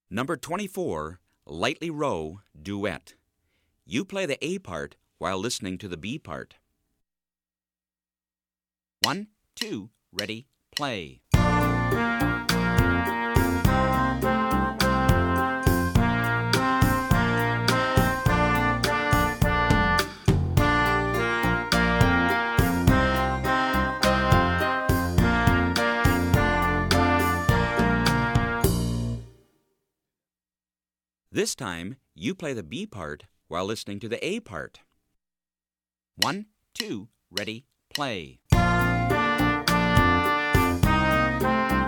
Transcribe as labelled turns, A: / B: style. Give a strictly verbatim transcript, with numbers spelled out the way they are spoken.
A: Number twenty-four, Lightly Row, Duet. You play the A part while listening to the B part. One, two, ready, play. This time, you play the B part while listening to the A part. One, two, ready, play.